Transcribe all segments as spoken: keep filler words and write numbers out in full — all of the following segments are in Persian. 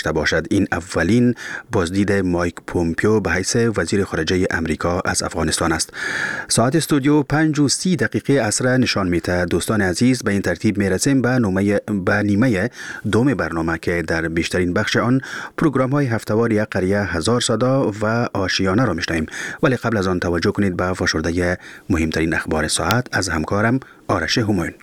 باشد. این اولین بازدید مایک پومپیو به حیث وزیر خارجه امریکا از افغانستان است. ساعت استودیو پنج و سی دقیقه عصر نشان میده. دوستان عزیز، به این ترتیب میرسیم به به نیمه دوم برنامه که در بیشترین بخش آن پروگرام های هفته‌وار یک قریه هزار صدا و آشیانه را میشنویم. ولی قبل از آن توجه کنید به فشرده مهمترین اخبار ساعت از همکارم آرش همایون.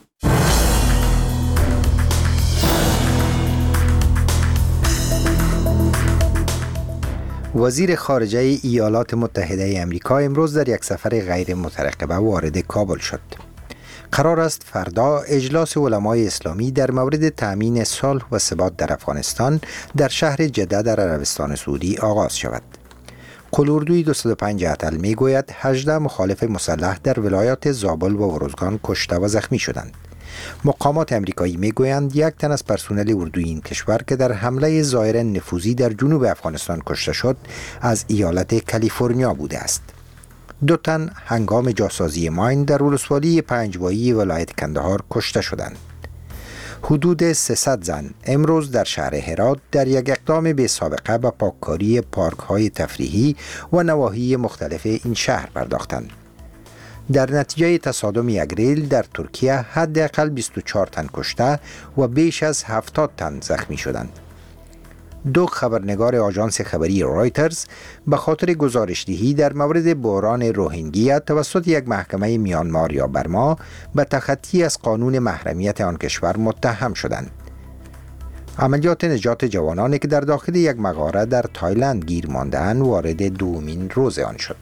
وزیر خارجه ایالات متحده آمریکا امروز در یک سفر غیر مترقبه وارد کابل شد. قرار است فردا اجلاس علمای اسلامی در مورد تأمین صلح و ثبات در افغانستان در شهر جده در عربستان سعودی آغاز شود. قلوردوی دویست و پنج اتل می گوید هجده مخالف مسلح در ولایات زابل و ورزگان کشته و زخمی شدند. مقامات امریکایی می گویند یک تن از پرسنل اردوی این کشور که در حمله ظاهر نفوذی در جنوب افغانستان کشته شد از ایالت کالیفرنیا بوده است. دو تن هنگام جاسازی ماین در ولسوالی پنجوایی ولایت کندهار کشته شدند. حدود سیصد زن امروز در شهر هرات در یک اقدام بی سابقه به پاککاری پارک‌های تفریحی و نواحی مختلف این شهر پرداختند. در نتیجه تصادم یک ریل در ترکیه حداقل بیست و چهار تن کشته و بیش از هفتاد تن زخمی شدند. دو خبرنگار آژانس خبری رایترز به خاطر گزارشدهی در مورد بحران روهینگیا توسط یک محکمه میانمار یا برما به تخطی از قانون محرمیت آن کشور متهم شدند. عملیات نجات جوانانی که در داخل یک مغاره در تایلند گیر مانده‌اند وارد دومین روز آن شد.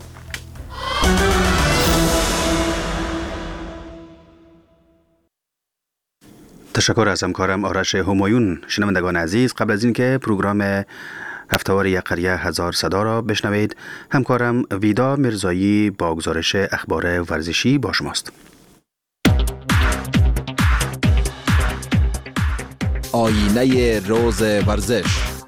تشکر از همکارم آرش همایون. شنوندگان عزیز، قبل از اینکه پروگرام هفته‌وار یک قریه هزار صدا را بشنوید، همکارم ویدا مرزایی با گزارش اخبار ورزشی با شماست. آینه روز ورزش.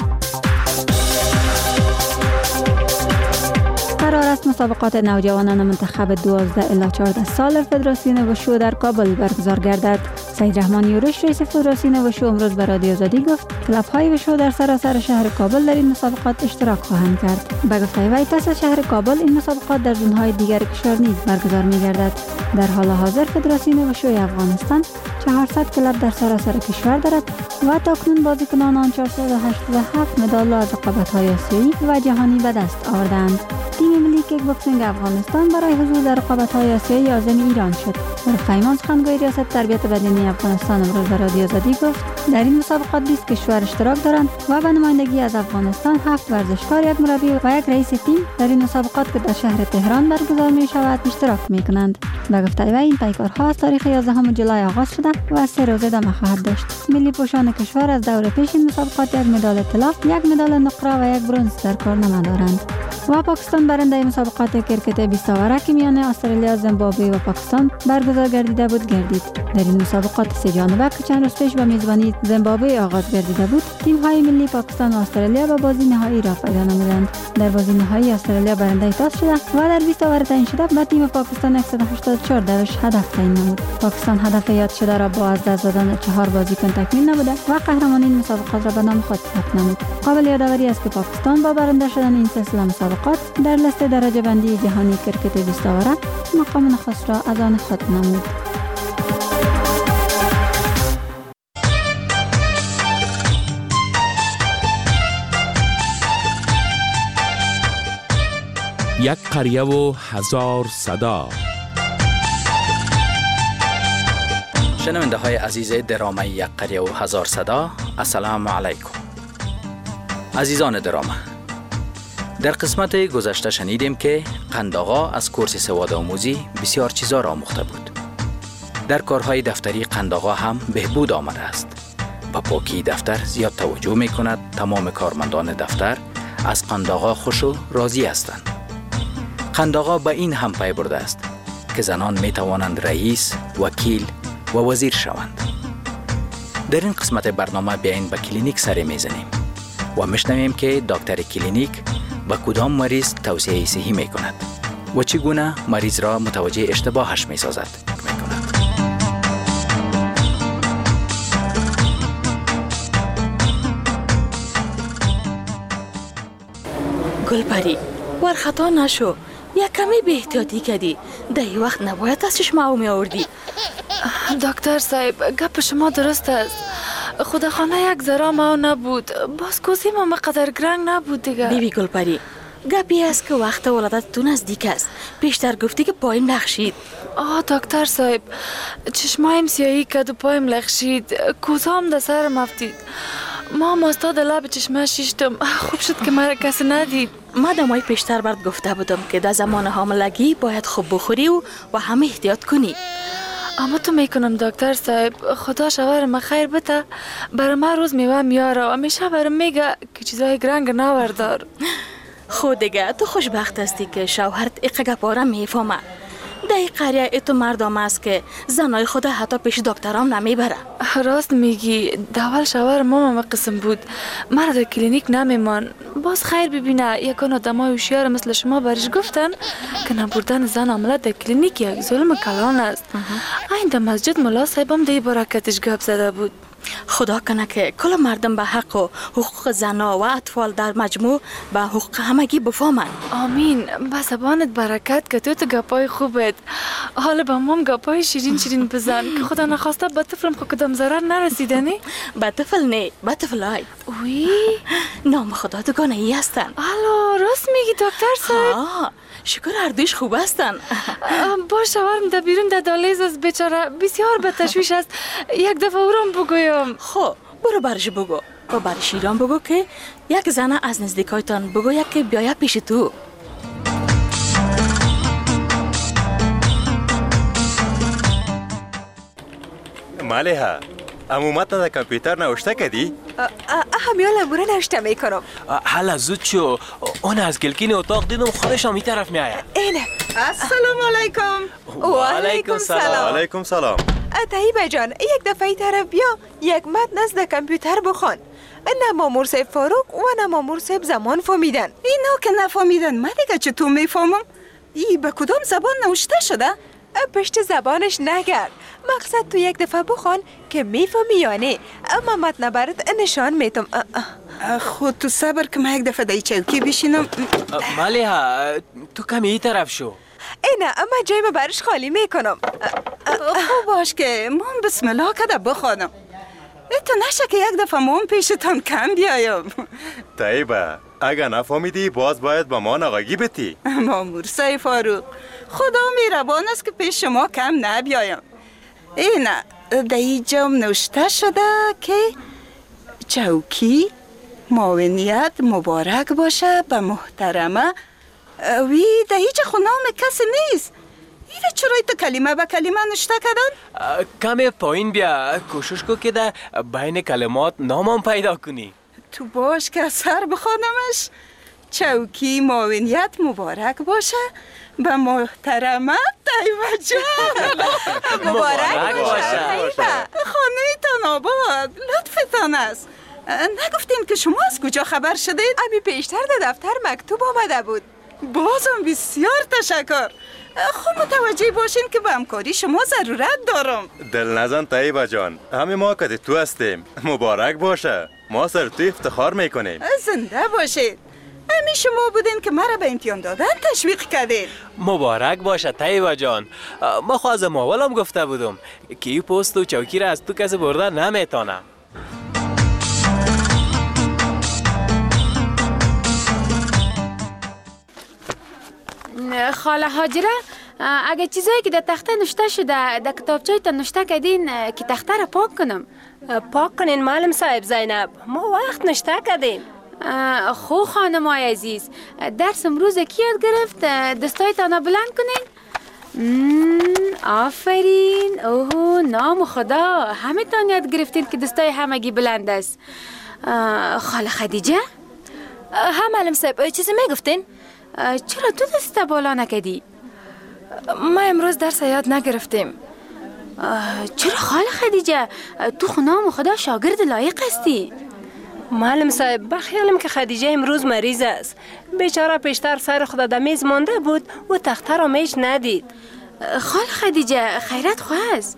قرار است مسابقات نوجوانان منتخب دوازده الی چهارده سال فدراسیون وشو در کابل برگزار گردد. سید رحمان یورش رئیس فدراسیون وشو امروز به رادیو آزادی گفت کلاب های وشو در سراسر شهر کابل در این مسابقات اشتراک خواهند کرد. به گفته وی پس از شهر کابل این مسابقات در زونهای دیگر کشور نیز برگزار می گردد. در حال حاضر فدراسیون وشو افغانستان چهارصد کلاب در سراسر کشور دارد و تاکنون بازیکنان آن چهارصد و هشتاد و هفت مدال از رقابت‌های آسیایی و جهانی به دست آوردند. تیم ملی کیک باکسینگ افغانستان برای حضور در رقابت‌های آسیایی عازم ایران شد. رفیمان سخنگوی ریاست تربیت بدنی افغانستان امروز به رادیو آزادی گفت در این مسابقات بیست کشور اشتراک دارند و به نمایندگی از افغانستان هفت ورزشکار، یک مربی و یک رئیس تیم در این مسابقات که در شهر تهران برگزار می شود اشتراک می کنند. به گفته وی این پیکارها از تاریخ یازدهم ژولای آغاز شده و سه روزه ادامه خواهد داشت. ملی پوشان کشور از دور پیش این مسابقات یک مدال طلا، یک مدال نقره و یک برنز در کارنامه دارند. و پاکستان برنده مسابقات کرکت بیست اوره که میان استرالیا، زیمبابوه و پاکستان برگزار گردیده بود گردید. در این مسابقات سه جانبه که چند روز پیش به میزبانی زیمبابوه آغاز گردیده بود، تیم‌های ملی پاکستان و استرالیا به بازی نهایی را پایان نمودند. در بازی نهایی استرالیا برنده تاس شده و در بیست اوور تعیین شده به تیم پاکستان صد و هشتاد و چهار دوش هدف تعیین نمود. پاکستان هدف یاد شده را با از دست دادن چهار بازیکن تکمیل نموده و قهرمانی این مسابقات را به نام خود ثبت نمود. قابل یادآوری است که پاکستان با برنده شدن این سلسله مسابقات در لیست درجه بندی جهانی کرکت بیست اوره مقام نخست را از آن خود نمود. یک قریه و هزار صدا. شنونده های عزیز درامه یک قریه و هزار صدا، السلام علیکم. عزیزان درامه، در قسمت گذشته شنیدیم که قندآقا از کورس سواد آموزی بسیار چیزا را آموخته بود. در کارهای دفتری قندآقا هم بهبود آمده است. با پاکی دفتر زیاد توجه می کند. تمام کارمندان دفتر از قندآقا خوش و راضی هستند. قندآقا به این هم پی برده است که زنان می توانند رئیس، وکیل و وزیر شوند. در این قسمت برنامه بیاین به کلینیک سر میزنیم و میشنویم که دکتر کلینیک به کدام مریض توصیه صحی می کند و چگونه مریض را متوجه اشتباهش می سازد می کند. گلپری ورخطا نشو، یک کمی به احتیاطی کردی. در این وقت نباید از چشمه می آوردی. دکتر صاحب گپ شما درست است. خودخانه یک ذره ما نبود، باز کوزی ما مقدر گرنگ نبود دیگه. بیبی گلپری گپی است که وقت ولادت تو نزدیک است. پیشتر گفتی که پایم لغشید. آه دکتر صاحب چشمایم سیاهی کرد و پایم لغشید، کوزام در سرم افتید. ما ماستا در لب چشمه شیشتم. خوب شد که مرا کسی ندید. ما دمای پیشتر برد گفته بودم که در زمان حاملگی باید خوب بخوری و و همه احتیاط کنی. اما تو میکنم دکتر صاحب، خدا شوهرم خیر بده. برای ما روز میوه میاره و همیشه برای میگه که چیزای گرنگ نوردار. خود دیگه تو خوشبخت هستی که شوهرت اقا گپاره میفهمه. در این قریه ایتو مردم است که زنای خود حتی پیش دکترام نمیبره. راست میگی، دول شوهر ماما قسم بود مرا در کلینیک نمیمان. باز خیر ببینه یکان آدمای هوشیار مثل شما برش گفتن که نبردن زن حامله در کلینیک یک ظلم کلان است. این در مسجد ملا صاحبم در برکتش گپ زده بود. خدا کنه که کل مردم به حق و حقوق زنا و اطفال در مجموع به حقوق همگی بفهمن. آمین. به زبانت برکت که تو تو گپای خوبت. حالا به مام گپای شیرین شیرین بزن که خدا نخواسته به طفلم خود کدام ضرر نرسیده نه؟ به طفل نه، به طفلای. اوی نام خدا دوگانه ای هستن. الو راست میگی دکتر صاحب؟ ها شکر هر دویش خوب هستن. با شوهرم در بیرون در دالیز است بیچاره، بسیار به تشویش است. یک دفعه او را بگویم. خب برو برش بگو و بر شیران بگو که یک زن از نزدیکایتان بگو یک که بیاید پیش تو. مالها امومت در کامپیوتر نوشته کردی؟ همیالا برو نوشته میکنم. حالا زود شو، اون از گلکین اتاق دیدم خودش هم این طرف میآید. اینه. السلام علیکم. و علیکم سلام. و علیکم سلام. طیبه جان یک دفعه ای طرف بیا یک متن از در کامپیوتر بخوان. نه مامور صاحب فاروق و نه مامور صاحب زمان فهمیدن. اینا که نفهمیدن من دیگه چطور میفهمم؟ ای به کدام زبان نوشته شده؟ پشت زبانش نگرد. مقصد تو یک دفعه بخوان که میفهمی یا نه. اما متن برات نشان میتم. خود تو صبر که من یک دفعه دای چوکی بشینم. مالها تو کمی این طرف شو. اینه اما جای ما برش خالی میکنم. خوب باش که من بسم الله کده بخوانم. تو نشه که یک دفعه من پیشتان کم بیایم. طیبه اگه نفهمیدی باز باید با ما نقاگی بتی. مامور صاحب فاروق خدا میربان است که پیش شما کم نبیایم. اینه در اینجا نوشته شده که چوکی معاونیت مبارک باشه به محترمه. وی در اینجا خونام کسی نیست. ایره چرای تو کلمه به کلمه نوشته کردن؟ کمی پایین بیا، کوشش کو که در بین کلمات نامم پیدا کنی. تو باش که سر بخوانمش. چوکی معاونیت مبارک باشه به محترمه طیبه جان. مبارک باشه خانه تان آباد، لطفتان است. نگفتین که شما از کجا خبر شدید؟ امی پیشتر در دفتر مکتوب آمده بود. بازم بسیار تشکر. خب متوجه باشین که به همکاری شما ضرورت دارم. دل نزن طیبه جان، همه ما که تو هستیم. مبارک باشه، ما سر تو افتخار میکنیم. زنده باشید. همین شما بودین که مرا به امتحان دادن تشویق کردین. مبارک باشه طیبه جان. ما خو از اولم گفته بودم که این پست و چوکی را از تو کسی برده نمیتونه. خاله هاجره اگه چیزایی که در تخته نوشته شده در کتابچه تا نوشته کردین که تخته را پاک کنم. پاک کنین معلم صاحب زینب، ما وقت نوشته کردیم. خو خانمای عزیز درس امروز کی یاد گرفت؟ دستایتان بلند کنین. آفرین. اوه نام خدا همه تان یاد گرفتین که دستای همگی بلند است. خاله خدیجه ها معلم صاحب چیزی میگفتین؟ چرا تو دست بالا نکدی؟ ما امروز درس یاد نگرفتیم. چرا خاله خدیجه؟ تو خنام خدا شاگرد لایق هستی. معلم صاحب بخیالم که خدیجه امروز مریض است. بیچاره پیشتر سر خدا در میز مانده بود و تخته را میش ندید. خاله خدیجه خیرت خواه است؟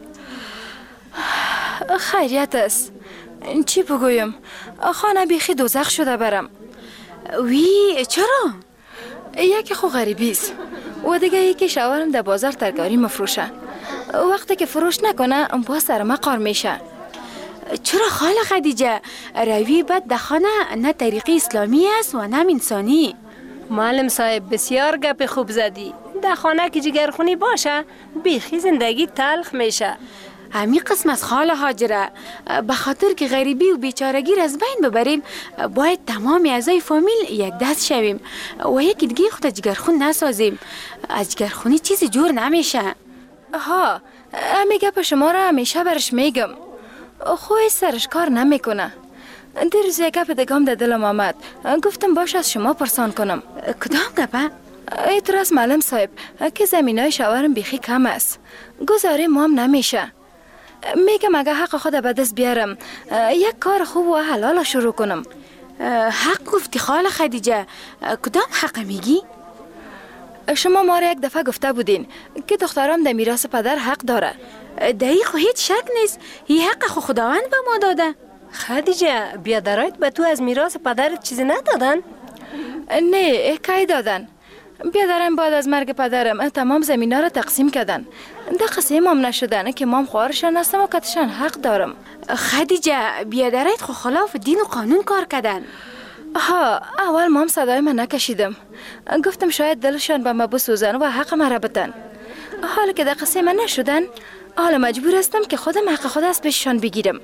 خیریت است. چی بگویم؟ خانه بیخی دوزخ شده برم. وی چرا؟ یکی خو غریبی است و دیگه یکی شوهرم در بازار ترکاری مفروشه. وقتی که فروش نکنه باز سر ما قار میشه. چرا خاله خدیجه؟ روی بد در خانه نه طریقی اسلامی است و نه انسانی. معلم صاحب بسیار گپ خوب زدی. در خانه که جگرخونی باشه بیخی زندگی تلخ میشه. همین قسم از خاله هاجره، به خاطر که غریبی و بیچارگی را از بین ببریم باید تمام اعضای فامیل یک دست شویم و یکی دیگه خود جگرخون نسازیم. از جگرخونی چیزی جور نمیشه. ها همین گپ شما را همیشه برش میگم، خوی سرش کار نمیکنه. دیروز یک گپ دگام در دلم آمد، گفتم باش از شما پرسان کنم. کدام گپه؟ اعتراض معلم صاحب که زمینای شوهرم بیخی کم است، گزاره ما هم نمیشه. میگم اگه حق خود به دست بیارم یک کار خوب و حلال شروع کنم. حق گفتی خاله خدیجه، کدام حق میگی؟ شما ما را یک دفعه گفته بودین که دخترم در میراث پدر حق داره. در این خو هیچ شک نیست، این حق خو خداوند به ما داده. خدیجه بیادرایت به تو از میراث پدرت چیزی ندادن؟ نه کی دادن. بیادرم بعد از مرگ پدرم تمام زمینا را تقسیم کردن. ده قسیم هم نشدن که مام خوارشان هستم و کتشان حق دارم. خدیجه بیادرایت خو خلاف دین و قانون کار کردن. ها اول مام صدای من نکشیدم، گفتم شاید دلشان به ما بسوزن و حق مرا بدن. حالا که ده قسیم نشدن حالا مجبور هستم که خودم حق خود از پیششان بگیرم.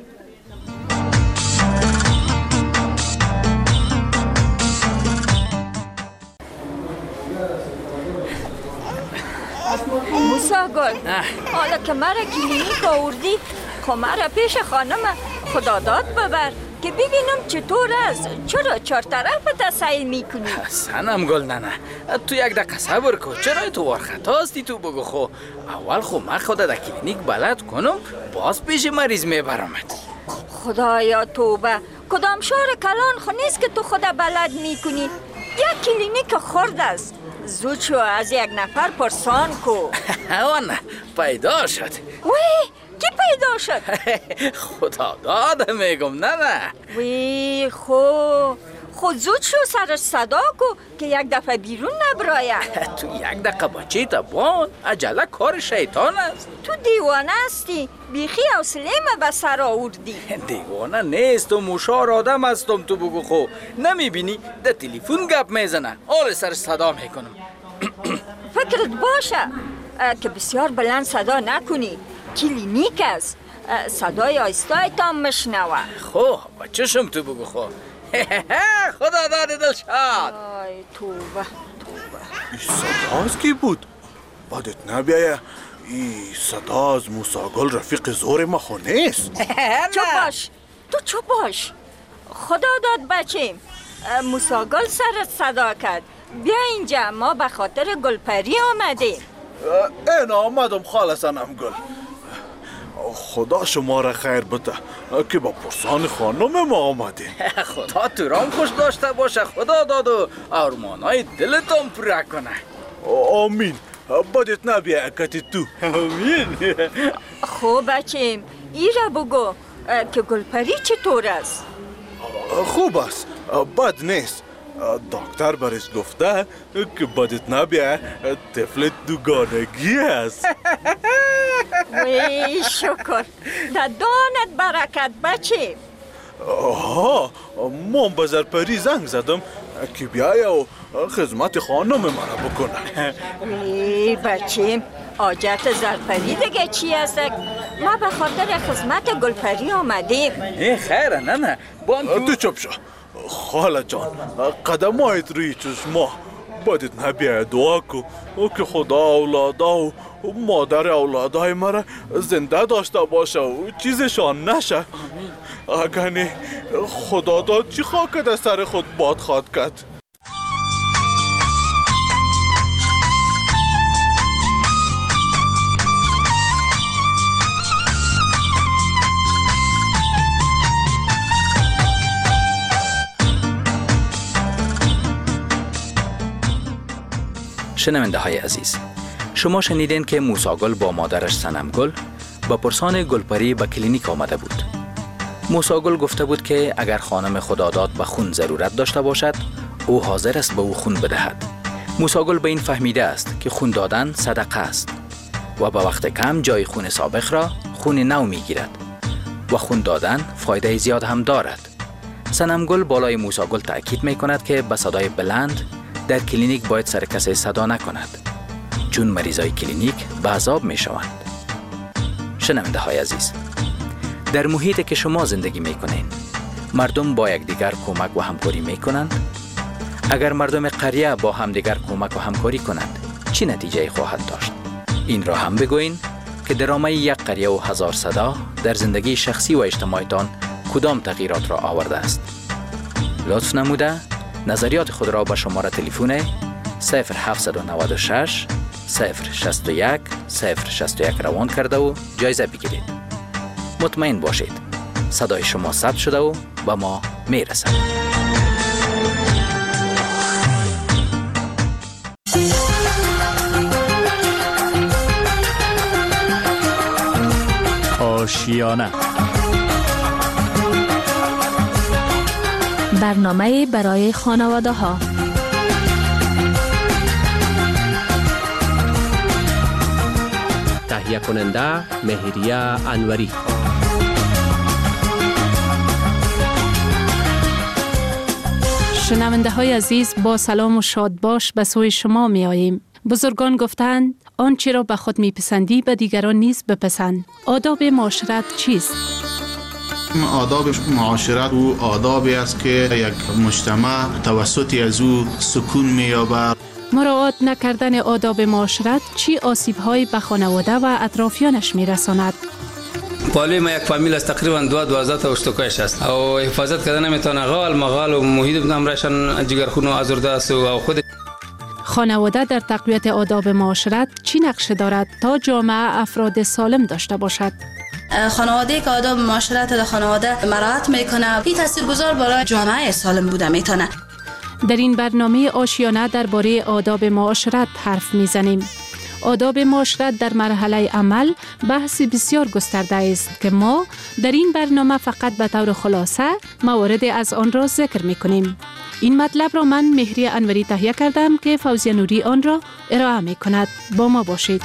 موسا گل، حالا که مرا کلینیک آوردی خب مرا پیش خانم خداداد ببر که ببینم چطور است. چرا چهار طرف تسعی میکنی؟ سنم گل نه نه تو یک دقیقه صبر کن. چرا تو وارخطا هستی؟ تو بگو خو اول خو من خود در کلینیک بلد کنم باز پیش مریض میبرمت. خدایا توبه، کدام شهر کلان خو نیست که تو خود بلد میکنی؟ یک کلینیک خرد است. زود شو از یک نفر پرسان کو. نه پیدا شد. وی کی پیدا شد؟ خدا داده میگم. نه نه وی خو خود زود شو سرش صدا کو که یک دفعه بیرون نبراید. تو یک دقیقه بچه تا بان عجله کار شیطان است. تو دیوانه هستی، بیخی حوصله ما به سر آوردی. دیوانه نیستم، مشار آدم هستم. تو بگو خو نمیبینی در تلفن گپ میزنه حال سرش صدا میکنم. فکرت باشه که بسیار بلند صدا نکنی، کلینیک است. صدای آیستای تا مشنوه. خو بچشم تو بگو خو. خدا داده دل شاد. آی توبه توبه. این صدا از کی بود؟ بادت نبیایه این صدا از موساگل رفیق زور ما خو نیست. چوب باش، تو چوب باش. خدا داد بچیم، موساگل سرت صدا کرد. بیا اینجا، ما به خاطر گلپری آمدیم. این آمدم خاله سنم گل. خدا شما را خیر بده که با پرسان خانم ما آمدیم. خدا تو رام خوش داشته باشه. خدا داد و ارمانای دلتون پورا کنه. آمین. بدت نبیه کتی تو. آمین. خوب بچیم، ای را بگو که گلپری چطور است؟ خوب است، بد نیست. دکتر برش گفته که بدت نبیه طفل دوگانگی است. وی شکر، در دانت برکت بچه. آها، من به زرپری زنگ زدم که بیایه و خدمت خانم مرا بکنه. وی بچه، حاجت زرپری دیگه چی است؟ ما به خاطر خدمت گلپری آمدیم. نه خیره، نه نه بان تو چپ شو. خاله جان، قدمایت روی چشما. بدت نبیه دعا کو که خدا اولادا و مادر اولادای مرا زنده داشته باشه و چیزشان نشه. اگر نه خدا داد چی خواهد از سر خود باد خواهد کرد. شنونده های عزیز، شما شنیدین که موساگل با مادرش سنمگل با پرسان گلپری به کلینیک آمده بود. موساگل گفته بود که اگر خانم خداداد به خون ضرورت داشته باشد او حاضر است به او خون بدهد. موسی گل به این فهمیده است که خون دادن صدقه است و به وقت کم جای خون سابق را خون نو می گیرد و خون دادن فایده زیاد هم دارد. صنم گل بالای موسی گل تأکید می کند که به صدای بلند در کلینیک باید سر کسی صدا نکند، چون مریضای کلینیک به عذاب می شوند. شنونده های عزیز، در محیطی که شما زندگی می کنین مردم با یکدیگر کمک و همکاری می کنند؟ اگر مردم قریه با همدیگر کمک و همکاری کنند چی نتیجه خواهد داشت؟ این را هم بگوین که درامه یک قریه و هزار صدا در زندگی شخصی و اجتماعیتان کدام تغییرات را آورده است؟ لطف نموده نظریات خود را به شماره تلفن صفر هفت نه شش صفر شش یک صفر شش یک روان کرده و جایزه بگیرید. مطمئن باشید صدای شما ثبت شده و به ما میرسد. آشیانه برنامه برای خانواده ها. تهیه کننده مهریه انوری. شنونده های عزیز، با سلام و شاد باش به سوی شما می آییم. بزرگان گفتند آنچه را به خود می پسندی به دیگران نیز بپسند. آداب معاشرت چیست؟ آداب معاشرت او آدابی است که یک مجتمع توسطی از او سکون می یابد. مراعات نکردن آداب معاشرت چی آسیب‌هایی به خانواده و اطرافیانش می‌رساند؟ پالوی ما یک فامیل است، تقریبا دو دوازده تا اشتکایش است و حفاظت کردن نمیتونه. غال مغال و محیط نمرشان جگرخون و آزرده است و خود. خانواده در تقویت آداب معاشرت چی نقش دارد تا جامعه افراد سالم داشته باشد؟ خانواده که آداب معاشرت در خانواده مراعات میکنه، این تاثیرگذار برای جامعه سالم بوده میتونه. در این برنامه آشیانه درباره آداب معاشرت حرف میزنیم. آداب معاشرت در مرحله عمل بحث بسیار گسترده است که ما در این برنامه فقط به طور خلاصه موارد از آن را ذکر میکنیم. این مطلب را من مهری انوری تهیه کردم که فوزیه نوری آن را ارائه میکند. با ما باشید.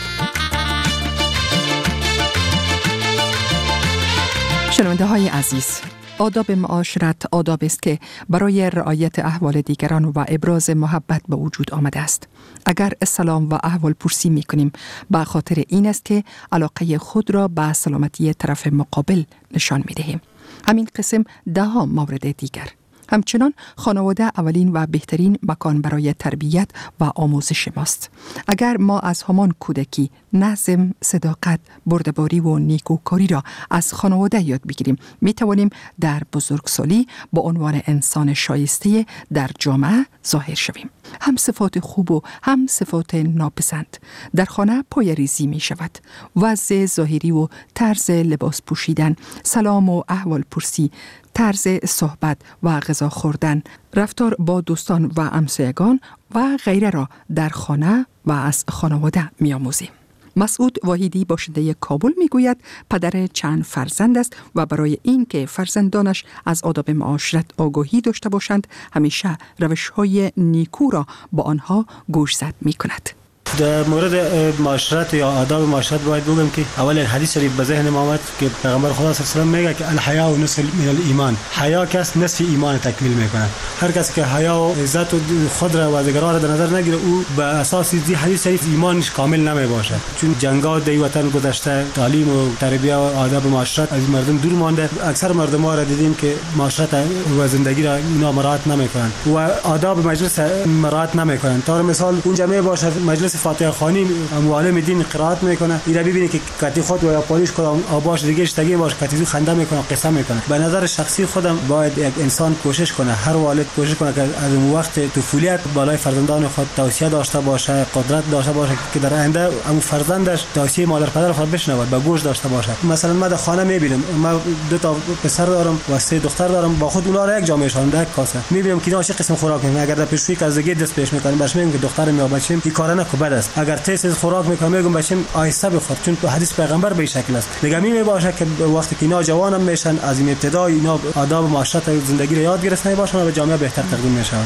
شنونده های عزیز، آداب معاشرت آداب است که برای رعایت احوال دیگران و ابراز محبت به وجود آمده است. اگر سلام و احوال پرسی می کنیم به خاطر این است که علاقه خود را به سلامتی طرف مقابل نشان می دهیم. همین قسم ده ها مورد دیگر. همچنان خانواده اولین و بهترین مکان برای تربیت و آموزش ماست. اگر ما از همان کودکی نظم، صداقت، بردباری و نیکوکاری را از خانواده یاد بگیریم، می توانیم در بزرگسالی با عنوان انسان شایسته در جامعه ظاهر شویم. هم صفات خوب و هم صفات ناپسند در خانه پایه‌ریزی می شود. وضع ظاهری و طرز لباس پوشیدن، سلام و احوال پرسی، طرز صحبت و غذا خوردن، رفتار با دوستان و همسایگان و غیره را در خانه و از خانواده می آموزیم. مسعود واحدی باشنده کابل می گوید پدر چند فرزند است و برای این که فرزندانش از آداب معاشرت آگاهی داشته باشند همیشه روش‌های نیکو را با آنها گوشزد می کند. در مورد معاشرت یا آداب معاشرت باید بگم که اول حدیث شریف به ذهن ما آمد که پیغمبر خدا صلی الله علیه و آله میگه که الحیا نصف من الایمان. حیا کس نصف ایمان تکمیل میکنه. هر کسی که حیا و عزت و خود را و دیگران را در نظر نگیره او به اساس این حدیث شریف ایمانش کامل نمی باشه. چون جنگ‌ها در وطن گذشته تعلیم و تربیت و آداب معاشرت از مردم دور مانده. اکثر مردم ما را دیدیم که معاشرت و زندگی را اینا مراعات نمیکنن و آداب مجلس مراعات نمیکنن. طور مثال اون جمعه باشه مجلس فاتحه خوانی معلم دین قرائت میکنه، اینا ببینید که کتی خود و یا پالیش کدام آباش دیگه اشتگی باش کتی خنده میکنه، قصه میکنه. به نظر شخصی خودم باید یک انسان کوشش کنه، هر والد کوشش کنه که از اون وقت طفولیت بالای فرزندان خود توصیه داشته باشه، قدرت داشته باشه که در آینده اون فرزندش توصیه مادر پدر خود بشنود، به گوش داشته باشه. مثلا من در خانه میبینم، من دو تا پسر دارم و سه دختر دارم، با خود اونا را یک جا میشوندم، یک کاسه میبینم که اینا چه قسم خوراک میکنن. اگر در پیشوی از دیگه دست پیش میکنن باش میگم که دخترم یا بچه‌م این کارا نکو بد است. اگر تیز خوراک میکنم میگم بچه‌م آیسته بخور، چون تو حدیث پیغمبر به شکل است. دیگه می باشه که وقتی که اینا جوانم میشن از این ابتدا اینا آداب معاشرت زندگی رو یاد گرفتن باشن و به جامعه بهتر تقدیم میشن.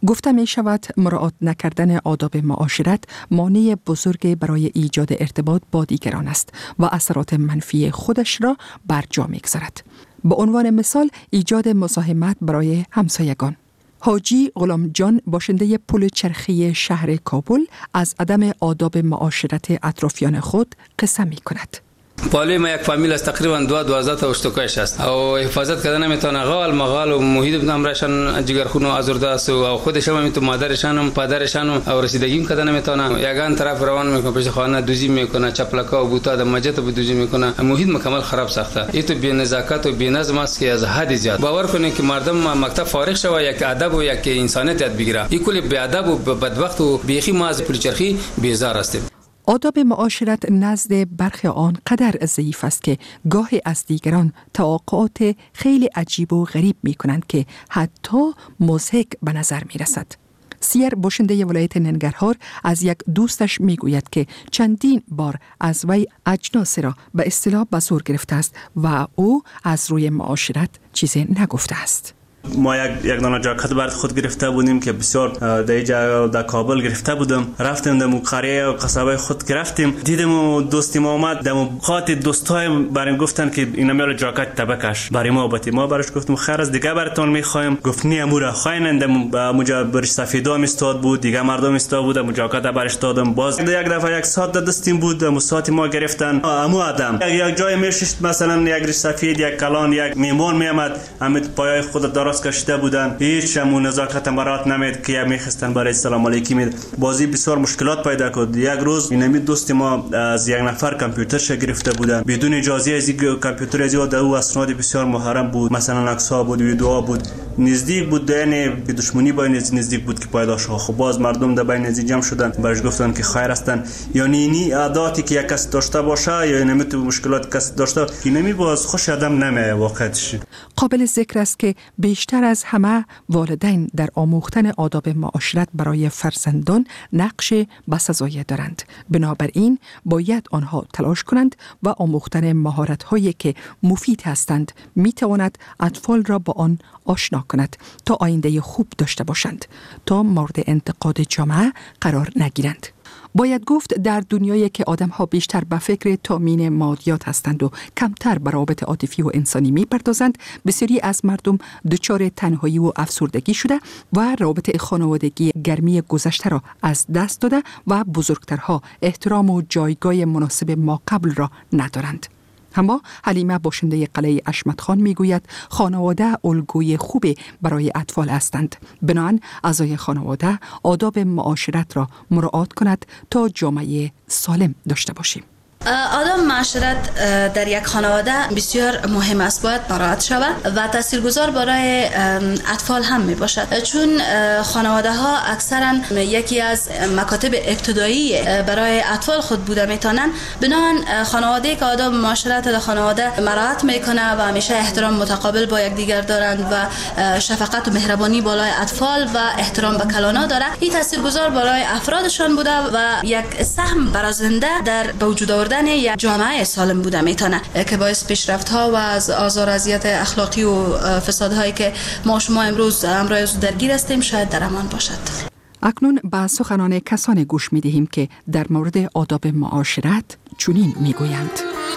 گفته می شود مراعات نکردن آداب معاشرت مانع بزرگ برای ایجاد ارتباط با دیگران است و اثرات منفی خودش را بر جا می گذارد. به عنوان مثال ایجاد مزاحمت برای همسایگان. حاجی غلام جان باشنده پل چرخی شهر کابل از عدم آداب معاشرت اطرافیان خود قصه می کند. بالای ما یک فامیل است، تقریبا دو دوازده تا اشتکایش است و حفاظت کردن نمیتونه. غال مغال و محیط نمرشان جگرخون و آزرده است و خودش هم میتونه مادرشان و پدرشان و رسیدگی کردن نمیتونه. یگان طرف روان میکنه پیش خانه دوزی میکنه، چپلکا و بوتا د مجت به دوزی میکنه. محیط مکمل خراب ساخته. این تو بی نزاکت و بی نظم است که از حد زیاد. باور کنید که مردم مکتب فارغ شوه یک ادب و یک انسانیت یاد بگیره. این کلی بی ادب و بدبخت و بیخی ما از پل چرخی بیزار هستیم. آداب معاشرت نزد برخی آن قدر ضعیف است که گاهی از دیگران توقعات خیلی عجیب و غریب می کنند که حتی مضحک به نظر می رسد. سیر باشنده ولایت ننگرهار از یک دوستش می گوید که چندین بار از وی اجناس را به اصطلاح به زور گرفته است و او از روی معاشرت چیزی نگفته است. ما یک یک دانه جاکت برات خود گرفته بودیم که بسیار در اینجا در کابل گرفته بودم. رفتیم در قریه و قصبه خود گرفتیم. دیدم و دوستی ما اومد در خاط دوستایم برام گفتن که اینا میال جاکت تبکش برای ما بتی. ما براش گفتم خیر از دیگه براتون میخوایم. گفت نه امور خاینند. مجا برش سفیدا میستاد بود، دیگه مردم استاد بود. جاکت برش دادم. باز یک دفعه یک ساعت دستیم بود، مو ساعت ما گرفتن. امو آدم یک جای میشست مثلا یک رش سفید یک کلان یک میمون میامد امید پای خود درست کشیده بودن. هیچ همون نزاکت مرات نمید که میخستن برای سلام علیکم. بازی بسیار مشکلات پیدا کرد. یک روز اینمی دوست ما از یک نفر کامپیوترش گرفته بودن بدون اجازه. از این کامپیوتر از او دو اسناد بسیار محرم بود، مثلا عکس‌ها بود، ویدیوها بود، نزدیک بود یعنی به دشمنی با نزدیک بود که پیدا شد. خب باز مردم در بین نزدیک جمع شدن برش گفتن که خیر هستن. یعنی اینی عاداتی که یک کس داشته باشه یا اینمی تو مشکلات کس داشته اینمی باز خوش آدم نمیه واقعتش. قابل ذکر است که بیشتر از همه والدین در آموختن آداب معاشرت برای فرزندان نقش بسزایی دارند. بنابراین باید آنها تلاش کنند و آموختن مهارت‌هایی که مفید هستند میتواند اطفال را با آن آشنا کند تا آینده خوب داشته باشند، تا مورد انتقاد جامعه قرار نگیرند. باید گفت در دنیایی که آدم‌ها بیشتر به فکر تامین مادیات هستند و کمتر به روابط عاطفی و انسانی می‌پردازند، بسیاری از مردم دچار تنهایی و افسردگی شده و روابط خانوادگی گرمی گذشته را از دست داده و بزرگترها احترام و جایگاه مناسب ماقبل را ندارند. اما حلیمه باشنده قلعه اشمت خان میگوید خانواده الگوی خوبی برای اطفال هستند. بنابراین اعضای خانواده آداب معاشرت را مراعات کند تا جامعه سالم داشته باشیم. آداب معاشرت در یک خانواده بسیار مهم است، باید مراعات شود و تاثیرگذار برای اطفال هم می باشد، چون خانواده ها اکثرا یکی از مکاتب ابتدایی برای اطفال خود بوده میتونن. بنابراین خانواده که آداب معاشرت در خانواده مراعات میکنه و همیشه احترام متقابل با یکدیگر دارند و شفقت و مهربانی بالای اطفال و احترام به کلانا داره، این تاثیرگذار برای افرادشان بوده و یک سهم برازنده در وجود آوردن یک جامعه سالم بوده میتونه که باعث پیشرفت ها و از آزار اذیت اخلاقی و فسادهایی که ما شما امروز امروز درگیر هستیم شاید در امان باشد. اکنون به سخنان کسانی گوش میدهیم که در مورد آداب معاشرت چنین میگویند.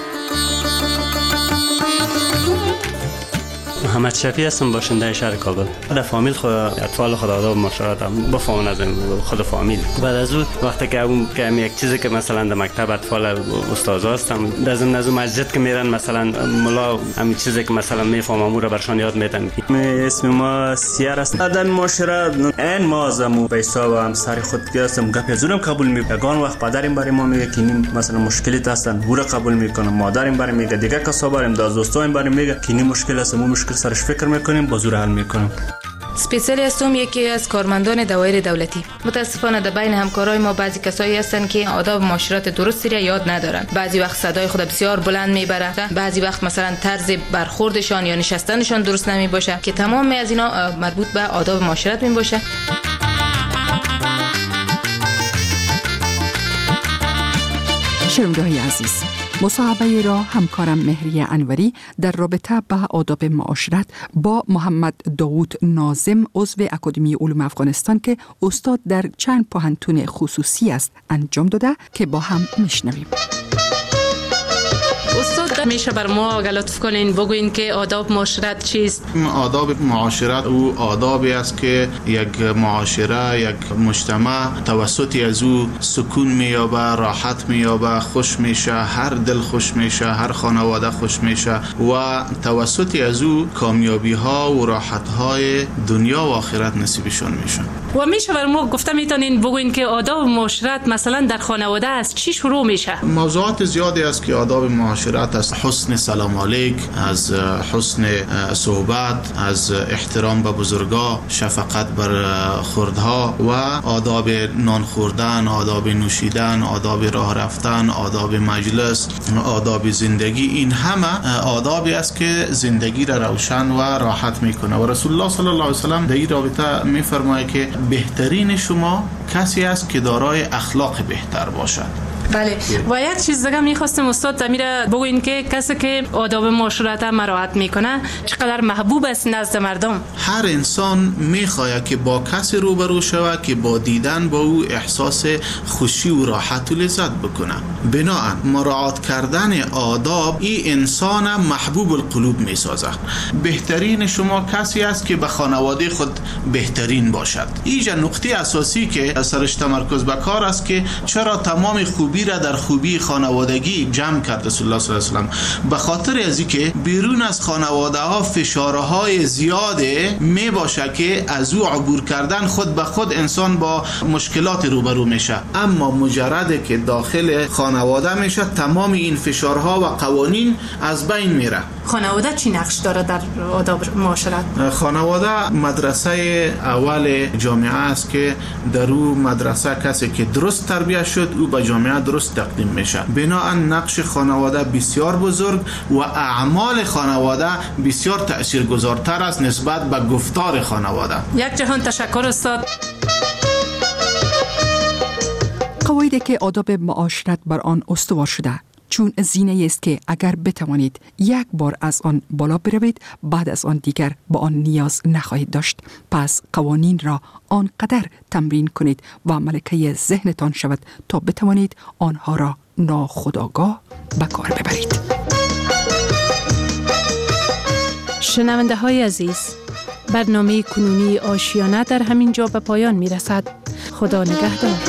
محمد شفیع هستم، باشنده شهر کابل. در فامیل خود اطفال خود آداب معاشرت بفهمن از خود فامیل. بعد از اون وقتی که اون که یک چیزی که مثلا در مکتب اطفال استادا هستم در ضمن از مسجد که میرن مثلا ملا همین چیزی که مثلا میفهمم اون رو برشان یاد میدن. اسم ما سیر است. در معاشرت این ما زمو به حساب همسر خود هستم گپ زورم قبول میکنم. یگان وقت پدریم برای ما میگه که این مثلا مشکلی هستن او را قبول میکنم، مادریم برای میگه، دیگه کسا بریم دوستایم برای میگه که این مشکل است، مو مشکل سرش فکر میکنیم با زور حل میکنیم. سپیسیلی هستم، یکی از کارمندان دوایر دولتی. متاسفانه در بین همکارای ما بعضی کسایی هستن که آداب معاشرت درستی را یاد ندارن. بعضی وقت صدای خود بسیار بلند میبرن، بعضی وقت مثلا طرز برخوردشان یا نشستنشان درست نمی باشه که تمام از اینا مربوط به آداب معاشرت می باشه. شنونده‌های عزیز، مصاحبه را همکارم مهریه انوری در رابطه به آداب معاشرت با محمد داوود ناظم عضو اکادمی علوم افغانستان که استاد در چند پوهنتون خصوصی است انجام داده که با هم میشنویم. استاد میشه بر ما اگر لطف کنین بگوین که آداب معاشرت چیست؟ آداب معاشرت او آدابی است که یک معاشره، یک مجتمع توسطی از او سکون مییابه، راحت مییابه، خوش میشه، هر دل خوش میشه، هر خانواده خوش میشه و توسطی از او کامیابی ها و راحت های دنیا و آخرت نصیبشون میشه. و میشه بر ما گفته میتونین بگوین که آداب معاشرت مثلا در خانواده از چی شروع میشه؟ موضوعات زیادی است که آداب معاشرت از حسن سلام علیک، از حسن صحبت، از احترام به بزرگا، شفقت بر خردها و آداب نان خوردن، آداب نوشیدن، آداب راه رفتن، آداب مجلس، آداب زندگی. این همه آدابی است که زندگی را روشن و راحت میکنه و رسول الله صلی الله علیه و سلم در این رابطه میفرماید که بهترین شما کسی است که دارای اخلاق بهتر باشد. بله و یک چیز دیگه میخواستم استاد تمیره بگوین که کسی که آداب معاشرت مراعات میکنه چقدر محبوب است نزد مردم. هر انسان میخواهد که با کسی روبرو شود که با دیدن با او احساس خوشی و راحت و لذت بکنه. بنابراین مراعات کردن آداب این انسان محبوب القلوب میسازه. بهترین شما کسی است که به خانواده خود بهترین باشد. اینجا نقطه اساسی که سرش تمرکز به کار است که چرا تمام خوبی را در خوبی خانوادگی جمع کرد رسول الله صلی الله علیه و سلم. به خاطر از اینکه بیرون از خانواده ها فشارهای زیاده می باشه که از او عبور کردن خود به خود انسان با مشکلات روبرو میشه، اما مجرد که داخل خانواده میشه تمام این فشارها و قوانین از بین میره. خانواده چی نقش داره در آداب معاشرت؟ خانواده مدرسه اول جامعه است که در او مدرسه کسی که درست تربیت شد او به جامعه درست تقدیم میشه. بنابراین نقش خانواده بسیار بزرگ و اعمال خانواده بسیار تاثیرگذارتر است نسبت به گفتار خانواده. یک جهان تشکر استاد. قواعدی که آداب معاشرت بر آن استوار شده چون زینه است که اگر بتوانید یک بار از آن بالا بروید بعد از آن دیگر با آن نیاز نخواهید داشت. پس قوانین را آنقدر تمرین کنید و ملکه ذهنتان شود تا بتوانید آنها را ناخودآگاه به کار ببرید. شنونده های عزیز، برنامه کنونی آشیانه در همین جا به پایان می رسد. خدا نگهدار.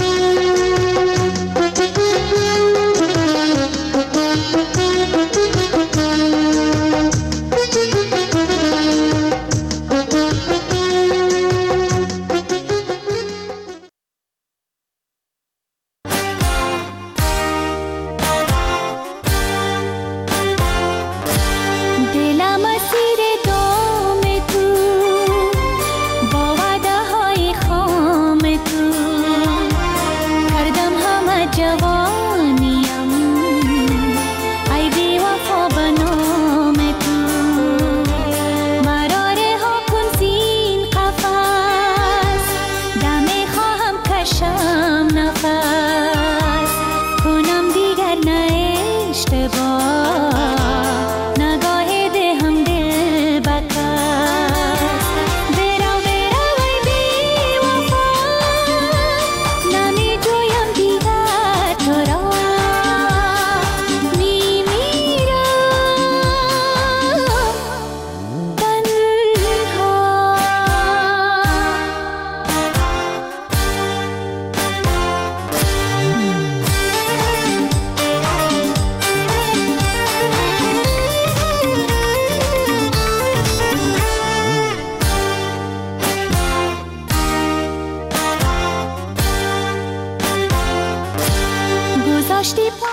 داشتی